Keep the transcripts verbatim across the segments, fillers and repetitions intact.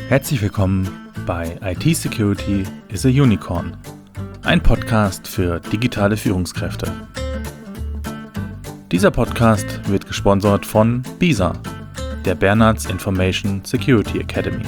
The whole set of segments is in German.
Herzlich willkommen bei I T Security is a Unicorn, ein Podcast für digitale Führungskräfte. Dieser Podcast wird gesponsert von BISA, der Bernards Information Security Academy.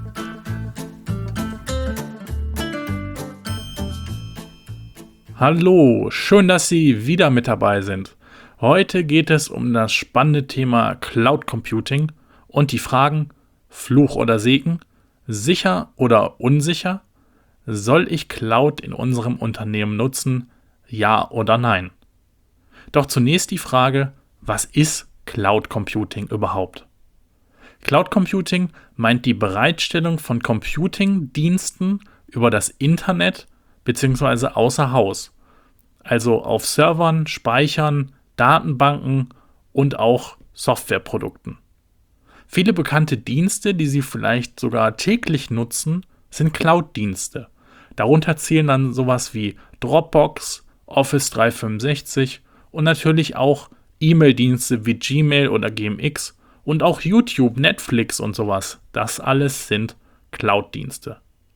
Hallo, schön, dass Sie wieder mit dabei sind. Heute geht es um das spannende Thema Cloud Computing und die Fragen Fluch oder Segen, sicher oder unsicher, soll ich Cloud in unserem Unternehmen nutzen, ja oder nein? Doch zunächst die Frage, was ist Cloud Computing überhaupt? Cloud Computing meint die Bereitstellung von Computing-Diensten über das Internet bzw. außer Haus, also auf Servern, Speichern, Datenbanken und auch Softwareprodukten. Viele bekannte Dienste, die Sie vielleicht sogar täglich nutzen, sind Cloud-Dienste. Darunter zählen dann sowas wie Dropbox, Office dreihundertfünfundsechzig und natürlich auch E-Mail-Dienste wie Gmail oder G M X und auch YouTube, Netflix und sowas. Das alles sind Cloud-Dienste.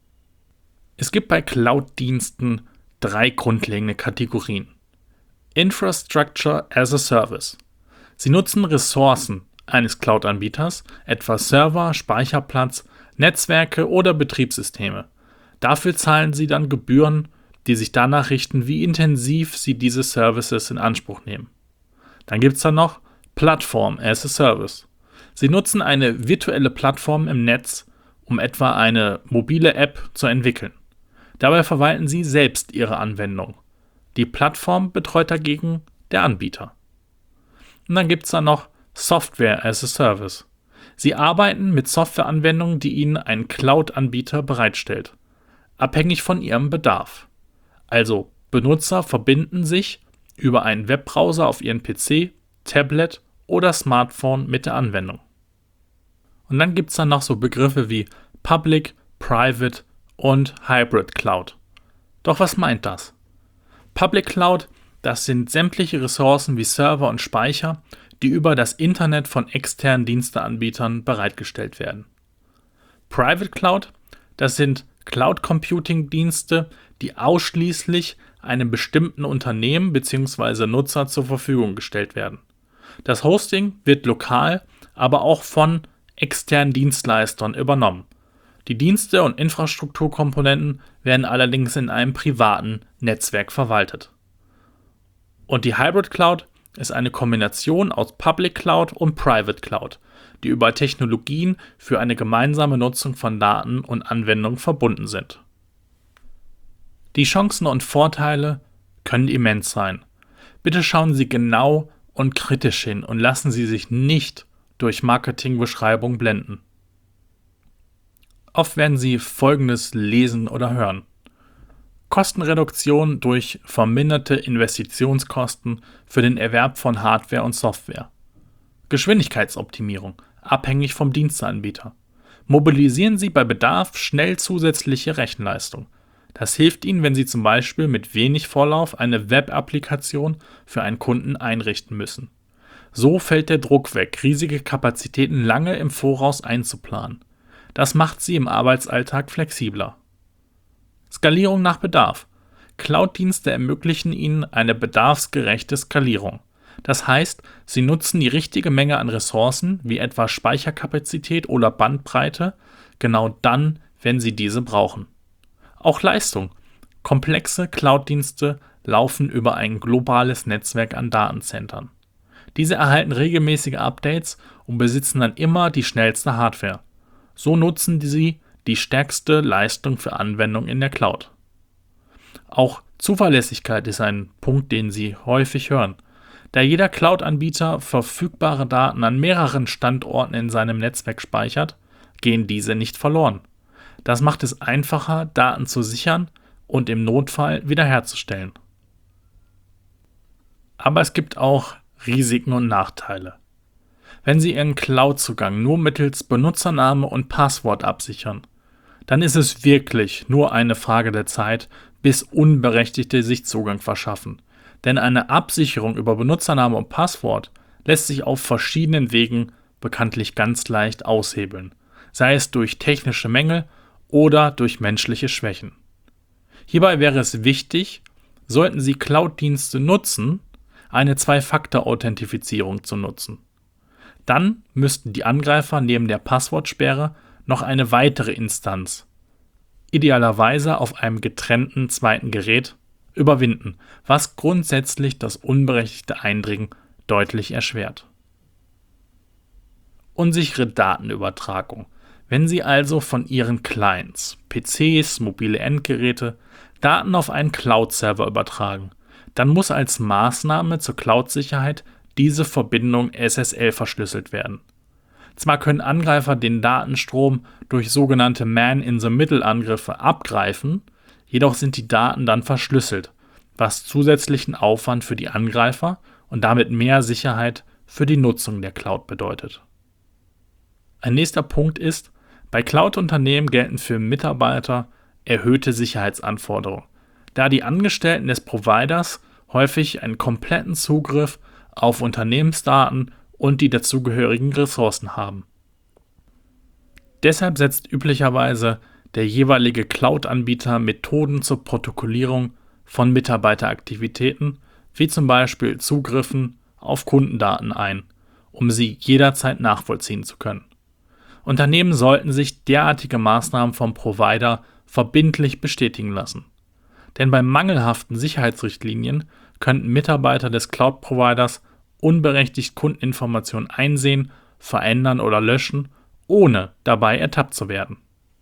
Es gibt bei Cloud-Diensten drei grundlegende Kategorien. Infrastructure as a Service. Sie nutzen Ressourcen eines Cloud-Anbieters, etwa Server, Speicherplatz, Netzwerke oder Betriebssysteme. Dafür zahlen Sie dann Gebühren, die sich danach richten, wie intensiv Sie diese Services in Anspruch nehmen. Dann gibt es da noch Platform as a Service. Sie nutzen eine virtuelle Plattform im Netz, um etwa eine mobile App zu entwickeln. Dabei verwalten Sie selbst Ihre Anwendung. Die Plattform betreut dagegen der Anbieter. Und dann gibt es da noch Software as a Service. Sie arbeiten mit Softwareanwendungen, die Ihnen ein Cloud-Anbieter bereitstellt, abhängig von Ihrem Bedarf. Also Benutzer verbinden sich über einen Webbrowser auf Ihren P C, Tablet oder Smartphone mit der Anwendung. Und dann gibt es dann noch so Begriffe wie Public, Private und Hybrid Cloud. Doch was meint das? Public Cloud, das sind sämtliche Ressourcen wie Server und Speicher, die über das Internet von externen Diensteanbietern bereitgestellt werden. Private Cloud, das sind Cloud Computing Dienste, die ausschließlich einem bestimmten Unternehmen bzw. Nutzer zur Verfügung gestellt werden. Das Hosting wird lokal, aber auch von externen Dienstleistern übernommen. Die Dienste und Infrastrukturkomponenten werden allerdings in einem privaten Netzwerk verwaltet. Und die Hybrid Cloud ist eine Kombination aus Public Cloud und Private Cloud, die über Technologien für eine gemeinsame Nutzung von Daten und Anwendungen verbunden sind. Die Chancen und Vorteile können immens sein. Bitte schauen Sie genau und kritisch hin und lassen Sie sich nicht durch Marketingbeschreibung blenden. Oft werden Sie Folgendes lesen oder hören: Kostenreduktion durch verminderte Investitionskosten für den Erwerb von Hardware und Software. Geschwindigkeitsoptimierung, abhängig vom Diensteanbieter. Mobilisieren Sie bei Bedarf schnell zusätzliche Rechenleistung. Das hilft Ihnen, wenn Sie zum Beispiel mit wenig Vorlauf eine Web-Applikation für einen Kunden einrichten müssen. So fällt der Druck weg, riesige Kapazitäten lange im Voraus einzuplanen. Das macht Sie im Arbeitsalltag flexibler. Skalierung nach Bedarf. Cloud-Dienste ermöglichen Ihnen eine bedarfsgerechte Skalierung. Das heißt, Sie nutzen die richtige Menge an Ressourcen, wie etwa Speicherkapazität oder Bandbreite, genau dann, wenn Sie diese brauchen. Auch Leistung. Komplexe Cloud-Dienste laufen über ein globales Netzwerk an Datenzentren. Diese erhalten regelmäßige Updates und besitzen dann immer die schnellste Hardware. So nutzen Sie die stärkste Leistung für Anwendungen in der Cloud. Auch Zuverlässigkeit ist ein Punkt, den Sie häufig hören. Da jeder Cloud-Anbieter verfügbare Daten an mehreren Standorten in seinem Netzwerk speichert, gehen diese nicht verloren. Das macht es einfacher, Daten zu sichern und im Notfall wiederherzustellen. Aber es gibt auch Risiken und Nachteile. Wenn Sie Ihren Cloud-Zugang nur mittels Benutzername und Passwort absichern, dann ist es wirklich nur eine Frage der Zeit, bis Unberechtigte sich Zugang verschaffen. Denn eine Absicherung über Benutzername und Passwort lässt sich auf verschiedenen Wegen bekanntlich ganz leicht aushebeln. sei es durch technische Mängel oder durch menschliche Schwächen. Hierbei wäre es wichtig, sollten Sie Cloud-Dienste nutzen, eine Zwei-Faktor-Authentifizierung zu nutzen. Dann müssten die Angreifer neben der Passwortsperre noch eine weitere Instanz, idealerweise auf einem getrennten zweiten Gerät, überwinden, was grundsätzlich das unberechtigte Eindringen deutlich erschwert. Unsichere Datenübertragung. Wenn Sie also von Ihren Clients, P Cs, mobile Endgeräte, Daten auf einen Cloud-Server übertragen, dann muss als Maßnahme zur Cloud-Sicherheit diese Verbindung S S L verschlüsselt werden. Zwar können Angreifer den Datenstrom durch sogenannte Man-in-the-Middle-Angriffe abgreifen, jedoch sind die Daten dann verschlüsselt, was zusätzlichen Aufwand für die Angreifer und damit mehr Sicherheit für die Nutzung der Cloud bedeutet. Ein nächster Punkt ist, bei Cloud-Unternehmen gelten für Mitarbeiter erhöhte Sicherheitsanforderungen, da die Angestellten des Providers häufig einen kompletten Zugriff auf Unternehmensdaten und die dazugehörigen Ressourcen haben. Deshalb setzt üblicherweise der jeweilige Cloud-Anbieter Methoden zur Protokollierung von Mitarbeiteraktivitäten, wie zum Beispiel Zugriffen auf Kundendaten ein, um sie jederzeit nachvollziehen zu können. Unternehmen sollten sich derartige Maßnahmen vom Provider verbindlich bestätigen lassen. Denn bei mangelhaften Sicherheitsrichtlinien könnten Mitarbeiter des Cloud-Providers unberechtigt Kundeninformationen einsehen, verändern oder löschen, ohne dabei ertappt zu werden.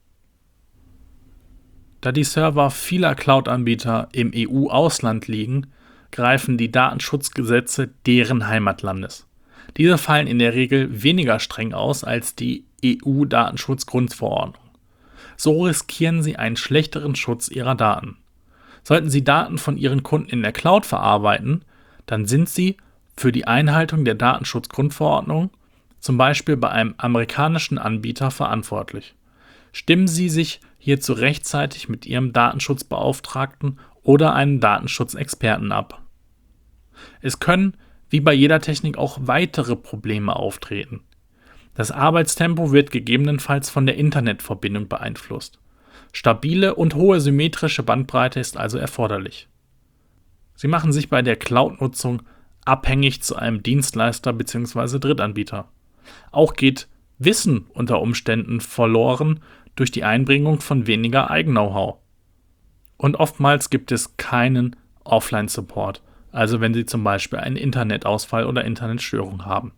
Da die Server vieler Cloud-Anbieter im E U-Ausland liegen, greifen die Datenschutzgesetze deren Heimatlandes. Diese fallen in der Regel weniger streng aus als die E U-Datenschutzgrundverordnung. So riskieren sie einen schlechteren Schutz ihrer Daten. Sollten Sie Daten von Ihren Kunden in der Cloud verarbeiten, dann sind Sie für die Einhaltung der Datenschutzgrundverordnung zum Beispiel bei einem amerikanischen Anbieter verantwortlich. Stimmen Sie sich hierzu rechtzeitig mit Ihrem Datenschutzbeauftragten oder einem Datenschutzexperten ab. Es können, wie bei jeder Technik, auch weitere Probleme auftreten. Das Arbeitstempo wird gegebenenfalls von der Internetverbindung beeinflusst. Stabile und hohe symmetrische Bandbreite ist also erforderlich. Sie machen sich bei der Cloud-Nutzung abhängig zu einem Dienstleister bzw. Drittanbieter. Auch geht Wissen unter Umständen verloren durch die Einbringung von weniger Eigen-Know-how. Und oftmals gibt es keinen Offline-Support, also wenn Sie zum Beispiel einen Internetausfall oder Internetstörung haben.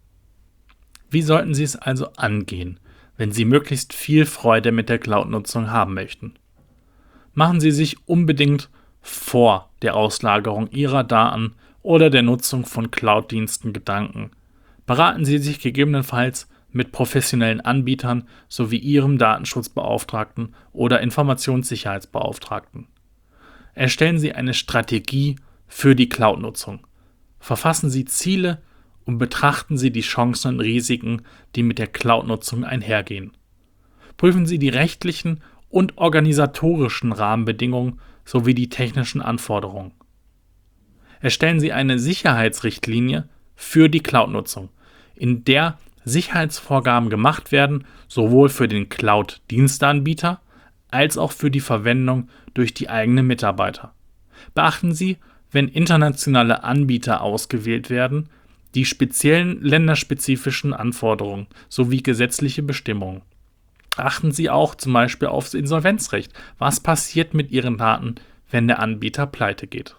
Wie sollten Sie es also angehen, wenn Sie möglichst viel Freude mit der Cloud-Nutzung haben möchten? Machen Sie sich unbedingt vor der Auslagerung Ihrer Daten oder der Nutzung von Cloud-Diensten Gedanken. Beraten Sie sich gegebenenfalls mit professionellen Anbietern sowie Ihrem Datenschutzbeauftragten oder Informationssicherheitsbeauftragten. Erstellen Sie eine Strategie für die Cloud-Nutzung. Verfassen Sie Ziele und betrachten Sie die Chancen und Risiken, die mit der Cloud-Nutzung einhergehen. Prüfen Sie die rechtlichen und organisatorischen Rahmenbedingungen sowie die technischen Anforderungen. Erstellen Sie eine Sicherheitsrichtlinie für die Cloud-Nutzung, in der Sicherheitsvorgaben gemacht werden, sowohl für den Cloud-Diensteanbieter als auch für die Verwendung durch die eigenen Mitarbeiter. Beachten Sie, wenn internationale Anbieter ausgewählt werden, die speziellen länderspezifischen Anforderungen sowie gesetzliche Bestimmungen. Achten Sie auch zum Beispiel aufs Insolvenzrecht. Was passiert mit Ihren Daten, wenn der Anbieter pleite geht?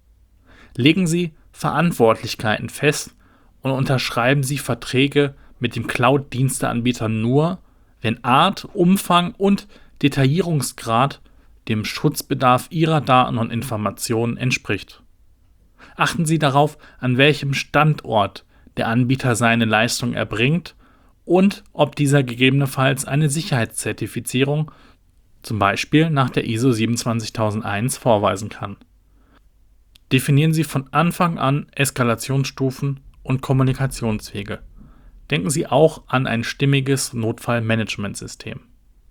Legen Sie Verantwortlichkeiten fest und unterschreiben Sie Verträge mit dem Cloud-Diensteanbieter nur, wenn Art, Umfang und Detaillierungsgrad dem Schutzbedarf Ihrer Daten und Informationen entspricht. Achten Sie darauf, an welchem Standort der Anbieter seine Leistung erbringt und ob dieser gegebenenfalls eine Sicherheitszertifizierung, zum Beispiel nach der I S O siebenundzwanzigtausendeins, vorweisen kann. Definieren Sie von Anfang an Eskalationsstufen und Kommunikationswege. Denken Sie auch an ein stimmiges Notfallmanagementsystem.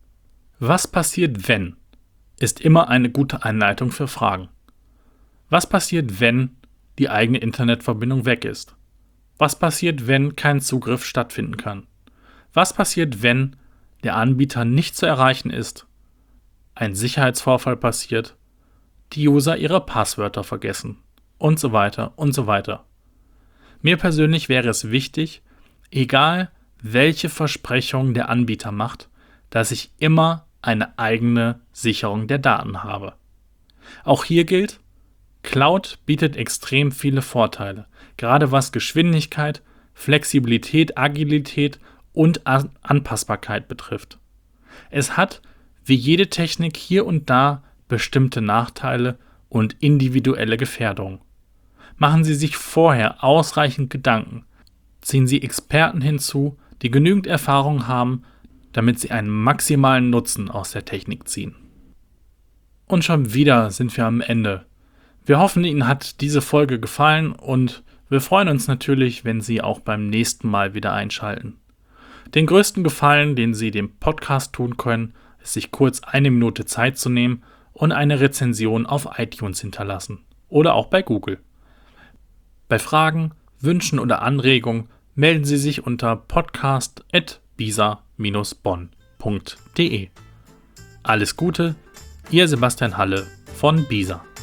Was passiert, wenn? Ist immer eine gute Einleitung für Fragen. Was passiert, wenn die eigene Internetverbindung weg ist? Was passiert, wenn kein Zugriff stattfinden kann? Was passiert, wenn der Anbieter nicht zu erreichen ist, ein Sicherheitsvorfall passiert, die User ihre Passwörter vergessen und so weiter und so weiter. Mir persönlich wäre es wichtig, egal welche Versprechungen der Anbieter macht, dass ich immer eine eigene Sicherung der Daten habe. Auch hier gilt, Cloud bietet extrem viele Vorteile, gerade was Geschwindigkeit, Flexibilität, Agilität und An- Anpassbarkeit betrifft. Es hat, wie jede Technik, hier und da bestimmte Nachteile und individuelle Gefährdungen. Machen Sie sich vorher ausreichend Gedanken. Ziehen Sie Experten hinzu, die genügend Erfahrung haben, damit Sie einen maximalen Nutzen aus der Technik ziehen. Und schon wieder sind wir am Ende. Wir hoffen, Ihnen hat diese Folge gefallen und wir freuen uns natürlich, wenn Sie auch beim nächsten Mal wieder einschalten. Den größten Gefallen, den Sie dem Podcast tun können, ist, sich kurz eine Minute Zeit zu nehmen und eine Rezension auf iTunes hinterlassen oder auch bei Google. Bei Fragen, Wünschen oder Anregungen melden Sie sich unter podcast at bisa dash bonn punkt de. Alles Gute, Ihr Sebastian Halle von BISA.